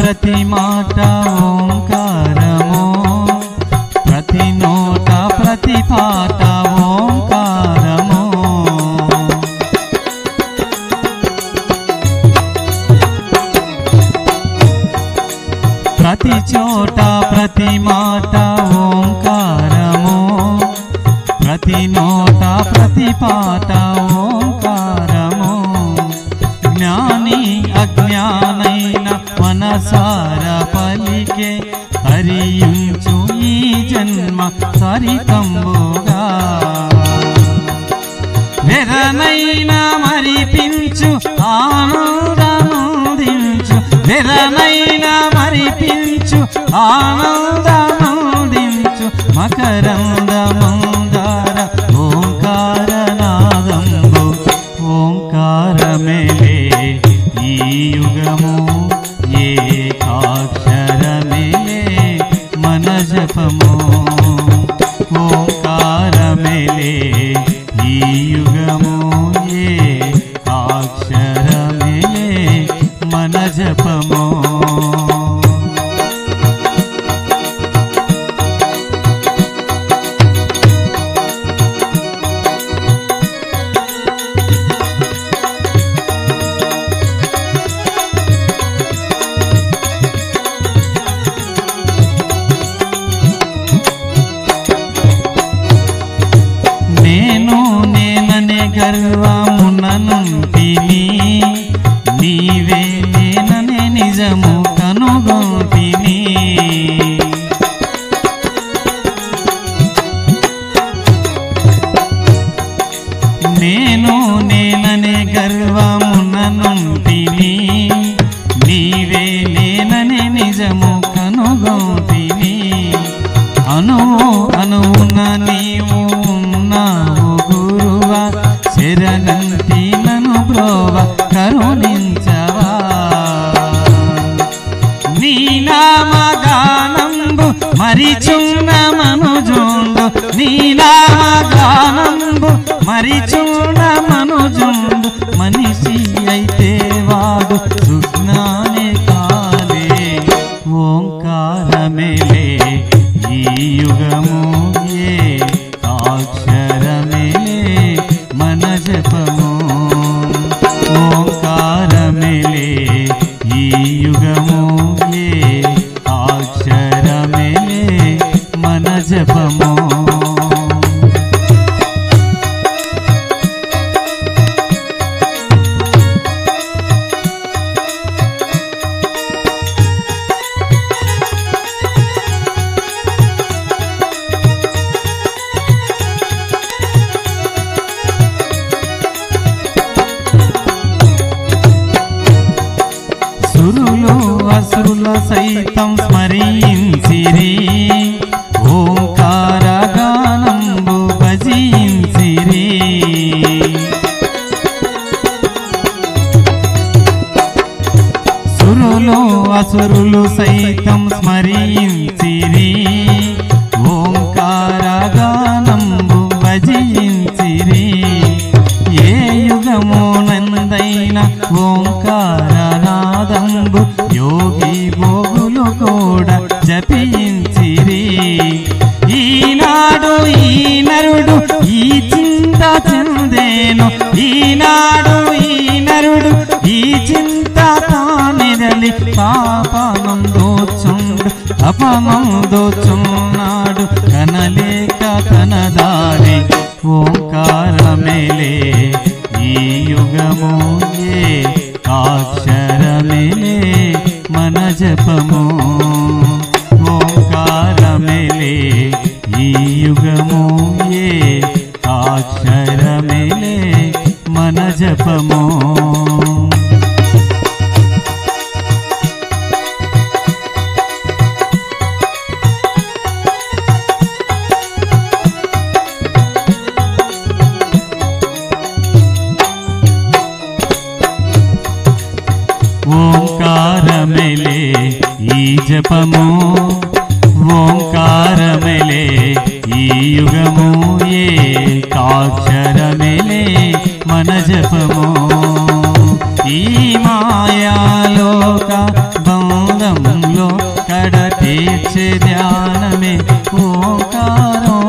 ప్రతి మాట ఓంకారము, ప్రతి నోట ప్రతి పాట ఓంకారము. ప్రతి చోట ప్రతి మాట ఓంకారము, ప్రతి నోట ప్రతి పాట ఓంకారము. జ్ఞాని అజ్ఞానైన మనసార పలికే హరించు ఈ జన్మ సరితంబుగా. వెరనైన మరిపించు ఆనందనుదించు, వెరనైన మరిపించు ఆనందనుదించు మకరందమందార ఓంకారనాదంబు. ఓంకారమేలే ఈ యుగము, ఏకాక్షరమేలే మన జపము. ఓంకారమేలే ఈ యుగము, ఏకాక్షరమేలే మన జపము. గర్వముననుంటిని నీవే నేననే నిజము కనుగొంటిని. నేను నేననే గర్వముననుంటిని నీవే నేననే నిజము కనుగొంటిని. అనువు అనువున నీవు ఉన్నావు గురువా, శరణంటి నను బ్రోవ కరుణించవా. నీ నామగానంబు మరిచున్న మనుజుండు, నీ నామగానంబు మరిచున్న మనుజుండు. మనిషి అయితే వాడు సుజ్ఞానే కాలే. ఓంకారమేలే ఈ యుగము, ఏకాక్షరమేలే మన జపము. ఓంకారమేలే ఈ యుగము, ఏకాక్షరమేలే మన జపము. సురులు అసురుల సైతం స్మరించిరి, ఓంకార గానంబు భజించిరి. సురులు అసురులు సైతం స్మరించిరి, ఓంకార గానంబు భజించిరి. ఏ యుగమునందైన ఓంకారనాదంబు యోగి భోగులు కూడా జపించిరి. ఈనాడు ఈ నరుడు ఈ చింత చెందేను, ఈనాడు ఈ నరుడు ఈ చింత తానిరలి పాపమందోచుండు అపమందోచున్నాడు కనలేక తన దారి. ఓంకారమేలే ఈ యుగము, ఏకాక్షరమేలే మన జపము. ఓంకారమేలే ఈ యుగము, ఏకాక్షరమేలే మన జపము. ఓంకారమేలే ఈ జపము, ఓంకారమేలే ఈ యుగము, ఏకాక్షరమేలే మన జపము. ఈ మాయాలోక బంధము కడ తీర్చే ధ్యానమే ఓంకారం